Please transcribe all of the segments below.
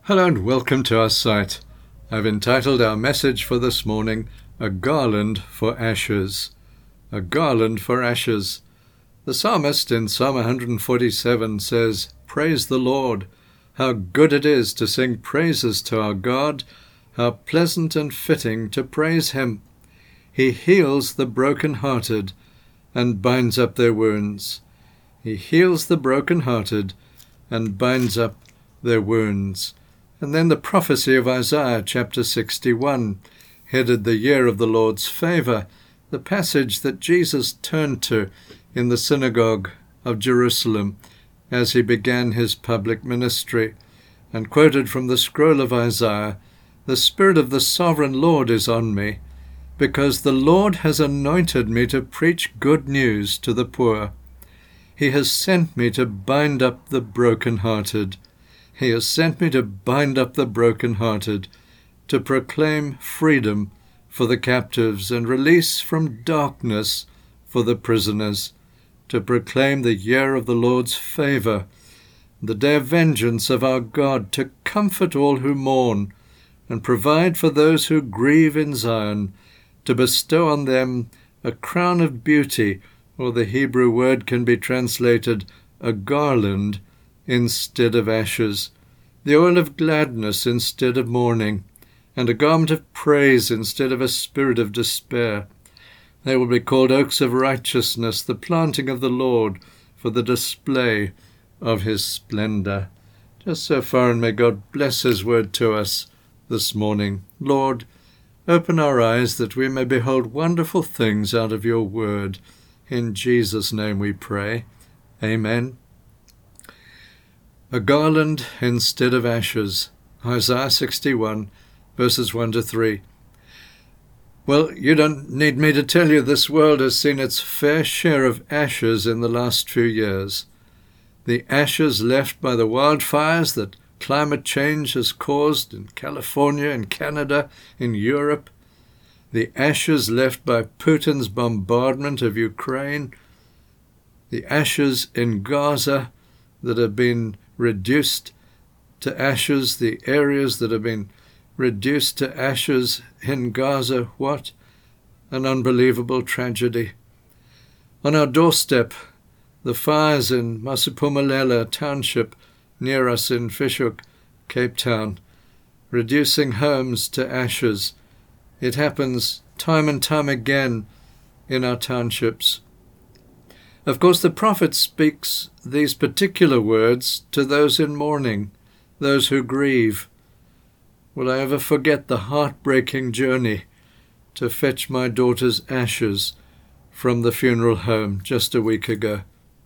Hello and welcome to our site. I've entitled our message for this morning, A Garland for Ashes. A Garland for Ashes. The psalmist in Psalm 147 says, "Praise the Lord. How good it is to sing praises to our God. How pleasant and fitting to praise him. He heals the broken-hearted and binds up their wounds." He heals the broken-hearted and binds up their wounds. And then the prophecy of Isaiah chapter 61, headed the year of the Lord's favor, the passage that Jesus turned to in the synagogue of Jerusalem as he began his public ministry, and quoted from the scroll of Isaiah, "The Spirit of the Sovereign Lord is on me, because the Lord has anointed me to preach good news to the poor. He has sent me to bind up the broken-hearted. He has sent me to bind up the broken-hearted, to proclaim freedom for the captives and release from darkness for the prisoners, to proclaim the year of the Lord's favor, the day of vengeance of our God, to comfort all who mourn and provide for those who grieve in Zion, to bestow on them a crown of beauty," or the Hebrew word can be translated a garland, instead of ashes, "the oil of gladness instead of mourning, and a garment of praise instead of a spirit of despair. They will be called oaks of righteousness, the planting of the Lord, for the display of his splendor." Just so far, and may God bless his word to us this morning. Lord, open our eyes that we may behold wonderful things out of your word. In Jesus' name we pray. Amen. A garland instead of ashes. Isaiah 61, verses 1 to 3. Well, you don't need me to tell you this world has seen its fair share of ashes in the last few years. The ashes left by the wildfires that climate change has caused in California, in Canada, in Europe. The ashes left by Putin's bombardment of Ukraine. The ashes in Gaza that have been reduced to ashes, the areas that have been reduced to ashes in Gaza. What an unbelievable tragedy. On our doorstep, the fires in Masupumalala Township near us in Fish Hoek, Cape Town, reducing homes to ashes. It happens time and time again in our townships. Of course, the prophet speaks these particular words to those in mourning, those who grieve. Will I ever forget the heartbreaking journey to fetch my daughter's ashes from the funeral home just a week ago?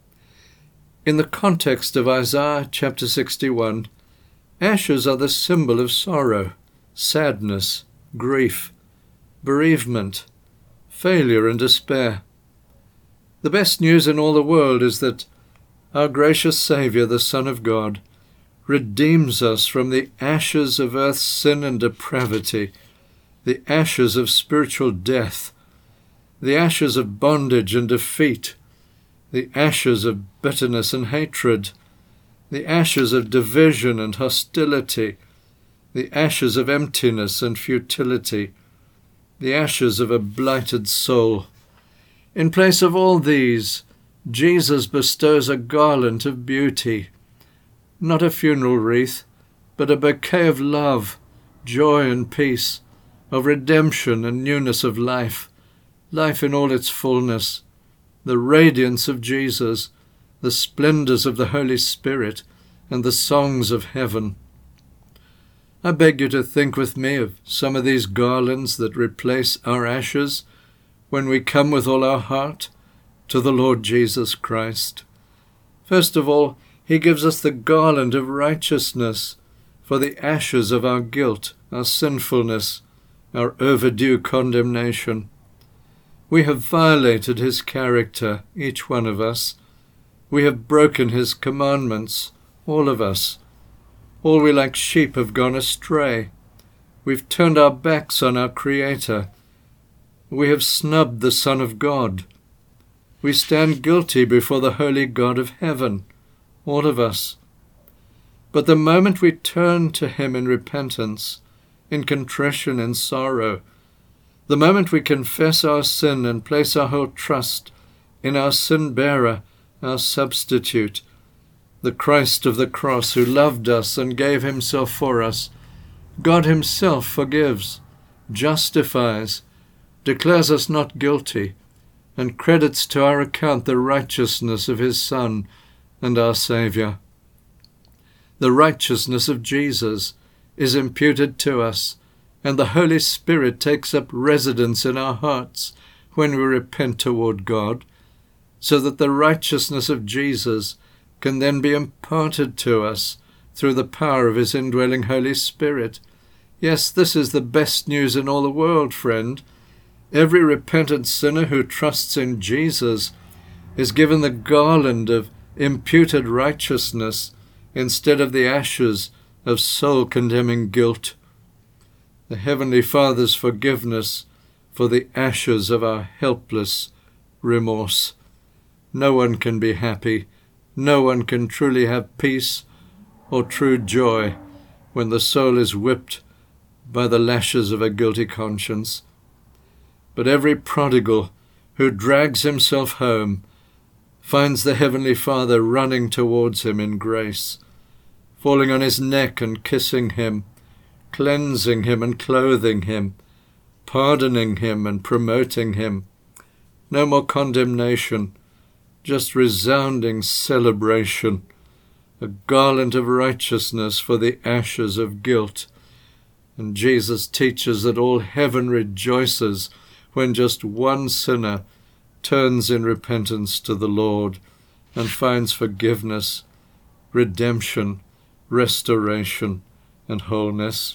In the context of Isaiah chapter 61, ashes are the symbol of sorrow, sadness, grief, bereavement, failure and despair. The best news in all the world is that our gracious Saviour, the Son of God, redeems us from the ashes of earth's sin and depravity, the ashes of spiritual death, the ashes of bondage and defeat, the ashes of bitterness and hatred, the ashes of division and hostility, the ashes of emptiness and futility, the ashes of a blighted soul. In place of all these, Jesus bestows a garland of beauty, not a funeral wreath, but a bouquet of love, joy and peace, of redemption and newness of life, life in all its fullness, the radiance of Jesus, the splendors of the Holy Spirit, and the songs of heaven. I beg you to think with me of some of these garlands that replace our ashes when we come with all our heart to the Lord Jesus Christ. First of all, he gives us the garland of righteousness for the ashes of our guilt, our sinfulness, our overdue condemnation. We have violated his character, each one of us. We have broken his commandments, all of us. All we like sheep have gone astray. We've turned our backs on our Creator. We have snubbed the Son of God. We stand guilty before the holy God of heaven, all of us. But the moment we turn to him in repentance, in contrition and sorrow, the moment we confess our sin and place our whole trust in our sin-bearer, our substitute, the Christ of the cross who loved us and gave himself for us, God himself forgives, justifies, declares us not guilty, and credits to our account the righteousness of his Son and our Saviour. The righteousness of Jesus is imputed to us, and the Holy Spirit takes up residence in our hearts when we repent toward God, so that the righteousness of Jesus can then be imparted to us through the power of his indwelling Holy Spirit. Yes, this is the best news in all the world, friend. Every repentant sinner who trusts in Jesus is given the garland of imputed righteousness instead of the ashes of soul-condemning guilt. The Heavenly Father's forgiveness for the ashes of our helpless remorse. No one can be happy, no one can truly have peace or true joy when the soul is whipped by the lashes of a guilty conscience. But every prodigal who drags himself home finds the Heavenly Father running towards him in grace, falling on his neck and kissing him, cleansing him and clothing him, pardoning him and promoting him. No more condemnation, just resounding celebration, a garland of righteousness for the ashes of guilt. And Jesus teaches that all heaven rejoices when just one sinner turns in repentance to the Lord and finds forgiveness, redemption, restoration, and wholeness.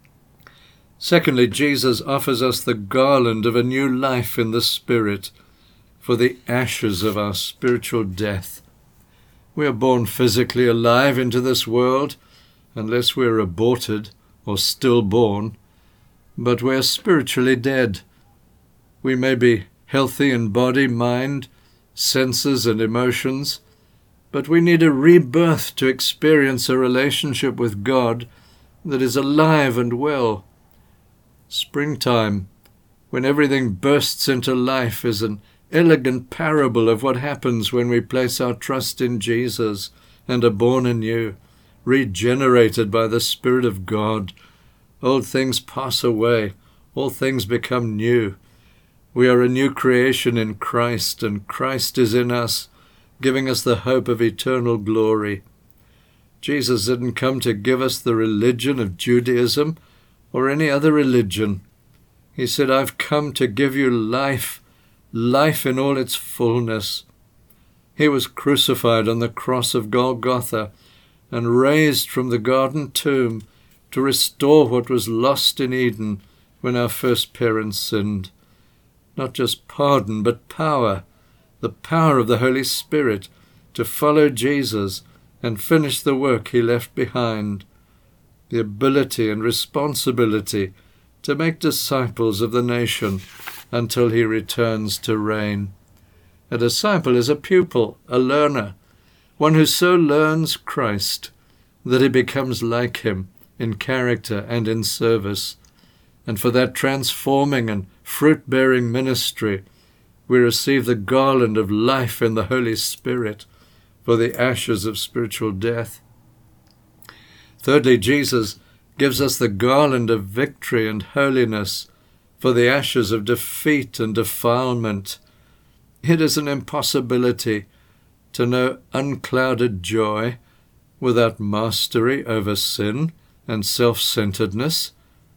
Secondly, Jesus offers us the garland of a new life in the Spirit for the ashes of our spiritual death. We are born physically alive into this world, unless we are aborted or stillborn, but we are spiritually dead. We may be healthy in body, mind, senses, and emotions, but we need a rebirth to experience a relationship with God that is alive and well. Springtime, when everything bursts into life, is an elegant parable of what happens when we place our trust in Jesus and are born anew, regenerated by the Spirit of God. Old things pass away, all things become new. We are a new creation in Christ, and Christ is in us, giving us the hope of eternal glory. Jesus didn't come to give us the religion of Judaism or any other religion. He said, I've come to give you life, life in all its fullness. He was crucified on the cross of Golgotha and raised from the garden tomb to restore what was lost in Eden when our first parents sinned. Not just pardon, but power, the power of the Holy Spirit to follow Jesus and finish the work he left behind, the ability and responsibility to make disciples of the nation until he returns to reign. A disciple is a pupil, a learner, one who so learns Christ that he becomes like him in character and in service. And for that transforming and fruit-bearing ministry, we receive the garland of life in the Holy Spirit for the ashes of spiritual death. Thirdly, Jesus gives us the garland of victory and holiness for the ashes of defeat and defilement. It is an impossibility to know unclouded joy without mastery over sin and self-centeredness.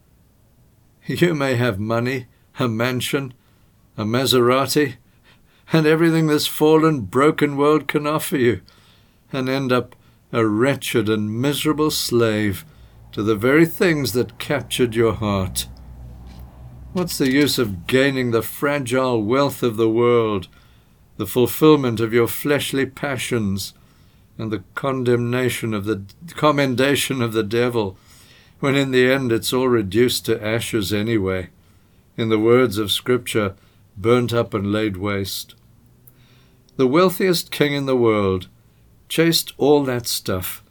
You may have money, a mansion, a Maserati, and everything this fallen, broken world can offer you, and end up a wretched and miserable slave to the very things that captured your heart. What's the use of gaining the fragile wealth of the world, the fulfillment of your fleshly passions, and the commendation of the devil, when in the end it's all reduced to ashes anyway, in the words of Scripture, burnt up and laid waste? The wealthiest king in the world chased all that stuff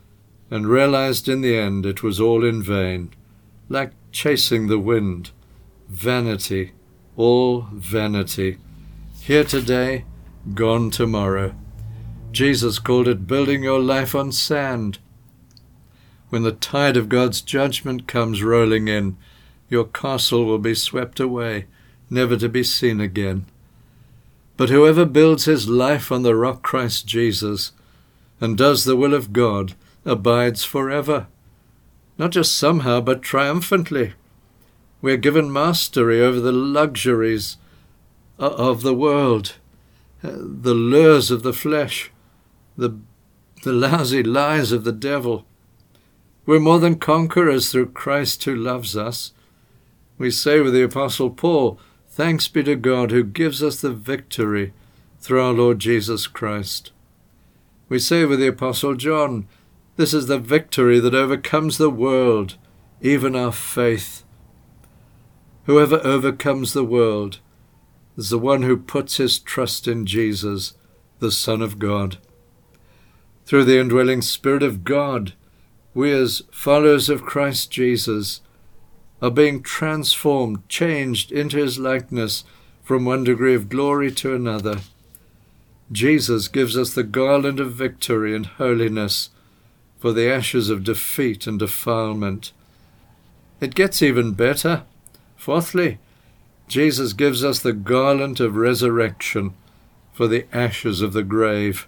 and realized in the end it was all in vain, like chasing the wind. Vanity, all vanity. Here today, gone tomorrow. Jesus called it building your life on sand. When the tide of God's judgment comes rolling in, your castle will be swept away, never to be seen again. But whoever builds his life on the rock Christ Jesus and does the will of God abides forever. Not just somehow, but triumphantly. We are given mastery over the luxuries of the world, the lures of the flesh, the lousy lies of the devil. We're more than conquerors through Christ who loves us. We say with the Apostle Paul, "Thanks be to God who gives us the victory through our Lord Jesus Christ." We say with the Apostle John, "This is the victory that overcomes the world, even our faith." Whoever overcomes the world is the one who puts his trust in Jesus, the Son of God. Through the indwelling Spirit of God, we as followers of Christ Jesus are being transformed, changed into his likeness from one degree of glory to another. Jesus gives us the garland of victory and holiness for the ashes of defeat and defilement. It gets even better. Fourthly, Jesus gives us the garland of resurrection for the ashes of the grave.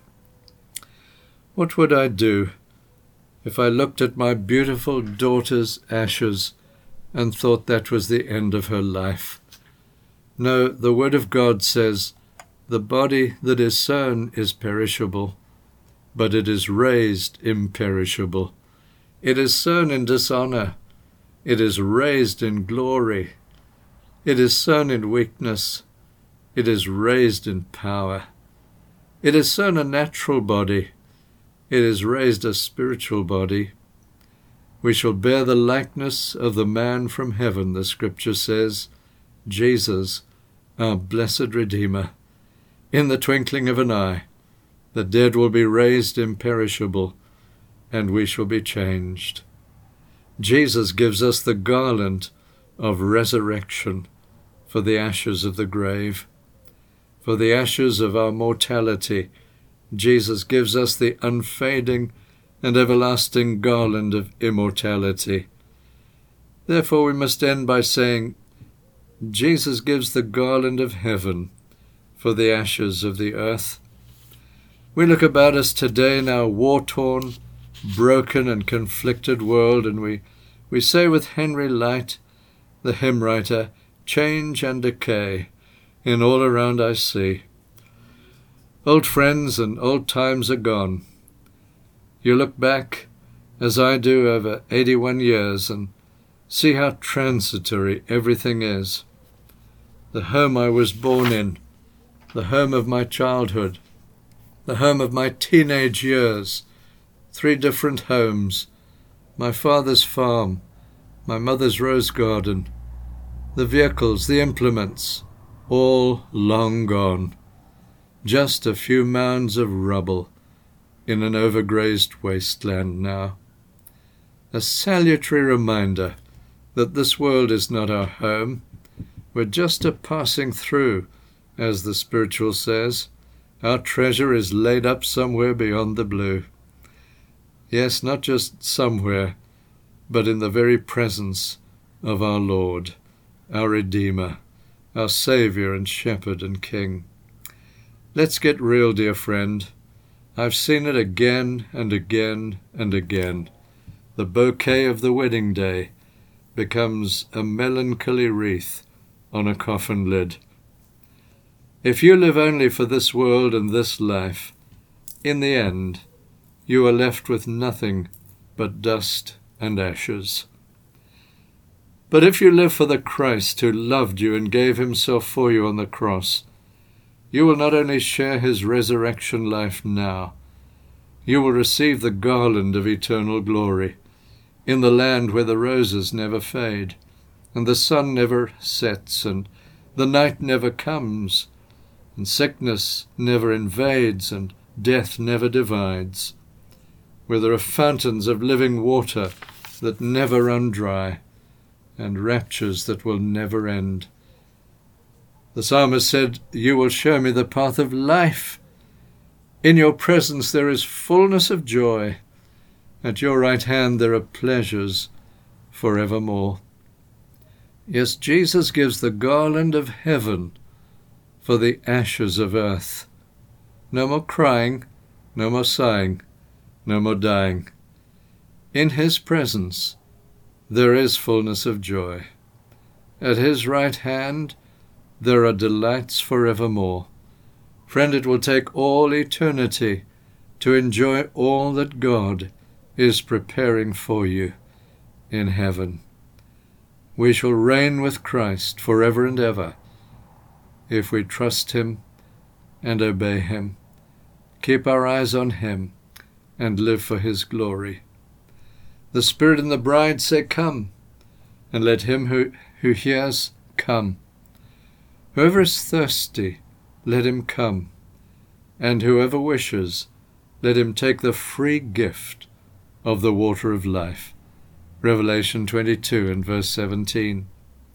What would I do if I looked at my beautiful daughter's ashes and thought that was the end of her life? No, the Word of God says, "The body that is sown is perishable, but it is raised imperishable. It is sown in dishonor, it is raised in glory. It is sown in weakness, it is raised in power. It is sown a natural body, it is raised a spiritual body. We shall bear the likeness of the man from heaven," the Scripture says, Jesus, our blessed Redeemer. In the twinkling of an eye, the dead will be raised imperishable, and we shall be changed. Jesus gives us the garland of resurrection for the ashes of the grave. For the ashes of our mortality, Jesus gives us the unfading and everlasting garland of immortality. Therefore we must end by saying, Jesus gives the garland of heaven for the ashes of the earth. We look about us today in our war-torn, broken and conflicted world, and we say with Henry Light, the hymn writer, "Change and decay in all around I see." Old friends and old times are gone. You look back, as I do, over 81 years and see how transitory everything is. The home I was born in, the home of my childhood, the home of my teenage years, 3 different homes, my father's farm, my mother's rose garden, the vehicles, the implements, all long gone. Just a few mounds of rubble in an overgrazed wasteland now. A salutary reminder that this world is not our home. We're just a passing through, as the spiritual says. Our treasure is laid up somewhere beyond the blue. Yes, not just somewhere, but in the very presence of our Lord, our Redeemer, our Savior and Shepherd and King. Let's get real, dear friend. I've seen it again and again and again. The bouquet of the wedding day becomes a melancholy wreath on a coffin lid. If you live only for this world and this life, in the end, you are left with nothing but dust and ashes. But if you live for the Christ who loved you and gave himself for you on the cross, you will not only share his resurrection life now, you will receive the garland of eternal glory in the land where the roses never fade, and the sun never sets, and the night never comes, and sickness never invades, and death never divides. where there are fountains of living water that never run dry, and raptures that will never end. The psalmist said, "You will show me the path of life. In your presence there is fullness of joy. At your right hand there are pleasures forevermore." Yes, Jesus gives the garland of heaven for the ashes of earth. No more crying, no more sighing, no more dying. In his presence there is fullness of joy. At his right hand there are delights forevermore. Friend, it will take all eternity to enjoy all that God is preparing for you in heaven. We shall reign with Christ forever and ever if we trust him and obey him, keep our eyes on him, and live for his glory. The Spirit and the bride say, "Come," and let him who hears come. Whoever is thirsty, let him come, and whoever wishes, let him take the free gift of the water of life. Revelation 22 and verse 17.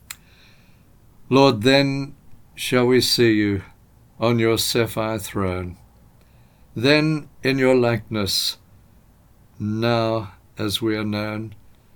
Lord, then shall we see you on your sapphire throne, then in your likeness, now as we are known,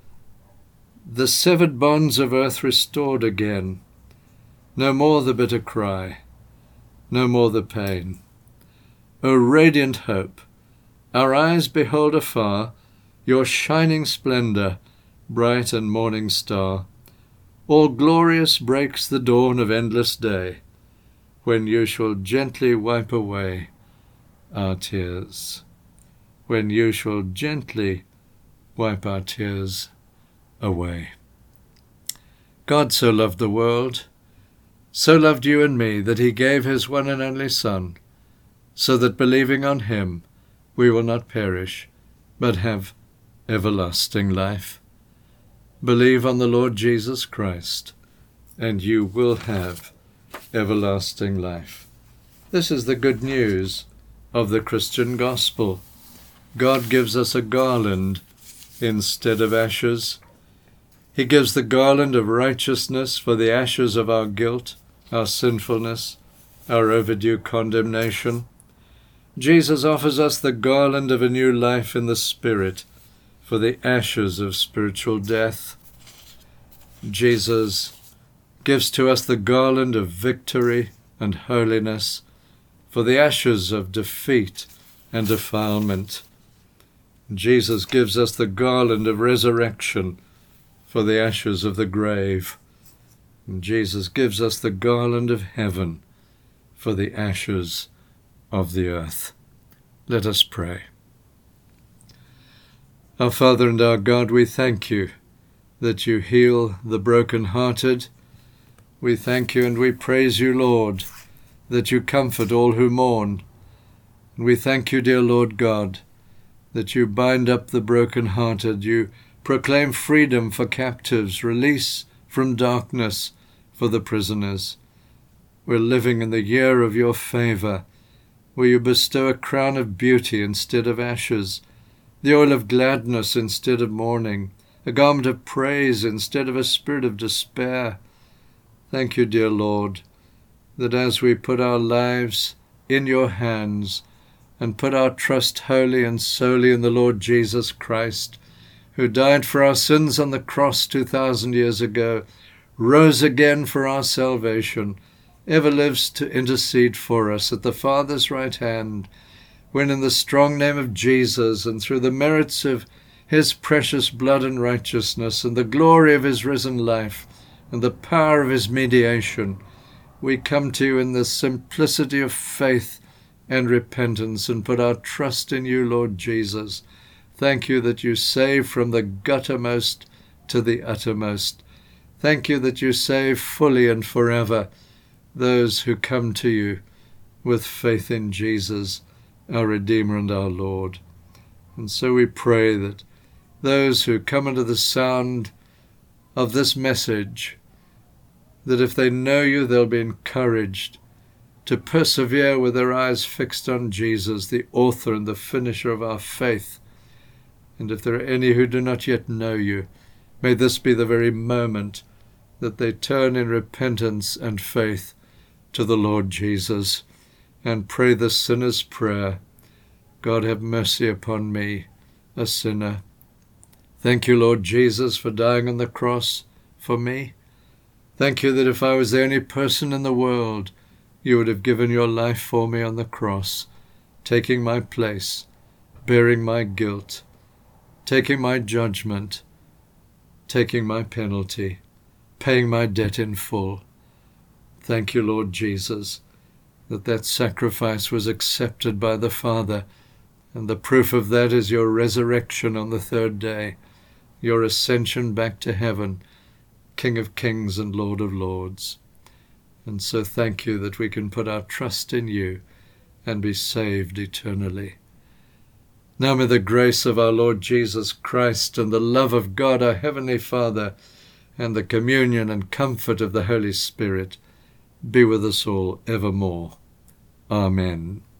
the severed bonds of earth restored again, no more the bitter cry, no more the pain. O radiant hope, our eyes behold afar your shining splendor, bright and morning star. All glorious breaks the dawn of endless day, when you shall gently wipe away our tears. When you shall gently wipe our tears away. God so loved the world, so loved you and me, that he gave his one and only Son, so that believing on him we will not perish, but have everlasting life. Believe on the Lord Jesus Christ, and you will have everlasting life. This is the good news of the Christian gospel. God gives us a garland instead of ashes. He gives the garland of righteousness for the ashes of our guilt, our sinfulness, our overdue condemnation. Jesus offers us the garland of a new life in the Spirit for the ashes of spiritual death. Jesus gives to us the garland of victory and holiness for the ashes of defeat and defilement. Jesus gives us the garland of resurrection for the ashes of the grave. And Jesus gives us the garland of heaven for the ashes of the earth. Let us pray. Our Father and our God, we thank you that you heal the broken-hearted. We thank you and we praise you, Lord, that you comfort all who mourn. And we thank you, dear Lord God, that you bind up the broken-hearted. You proclaim freedom for captives, release from darkness for the prisoners. We're living in the year of your favor, where you bestow a crown of beauty instead of ashes, the oil of gladness instead of mourning, a garment of praise instead of a spirit of despair. Thank you, dear Lord, that as we put our lives in your hands and put our trust wholly and solely in the Lord Jesus Christ, who died for our sins on the cross 2,000 years ago, rose again for our salvation, ever lives to intercede for us at the Father's right hand, when in the strong name of Jesus and through the merits of his precious blood and righteousness and the glory of his risen life and the power of his mediation, we come to you in the simplicity of faith and repentance and put our trust in you, Lord Jesus. Thank you that you save from the guttermost to the uttermost. Thank you that you save fully and forever those who come to you with faith in Jesus, our Redeemer and our Lord. And so we pray that those who come under the sound of this message, that if they know you, they'll be encouraged to persevere with their eyes fixed on Jesus, the author and the finisher of our faith, And if there are any who do not yet know you, may this be the very moment that they turn in repentance and faith to the Lord Jesus and pray the sinner's prayer. God, have mercy upon me, a sinner. Thank you, Lord Jesus, for dying on the cross for me. Thank you that if I was the only person in the world, you would have given your life for me on the cross, taking my place, bearing my guilt, taking my judgment, taking my penalty, paying my debt in full. Thank you, Lord Jesus, that sacrifice was accepted by the Father, and the proof of that is your resurrection on the third day, your ascension back to heaven, King of kings and Lord of lords. And so thank you that we can put our trust in you and be saved eternally. Now may the grace of our Lord Jesus Christ and the love of God our Heavenly Father and the communion and comfort of the Holy Spirit be with us all evermore. Amen.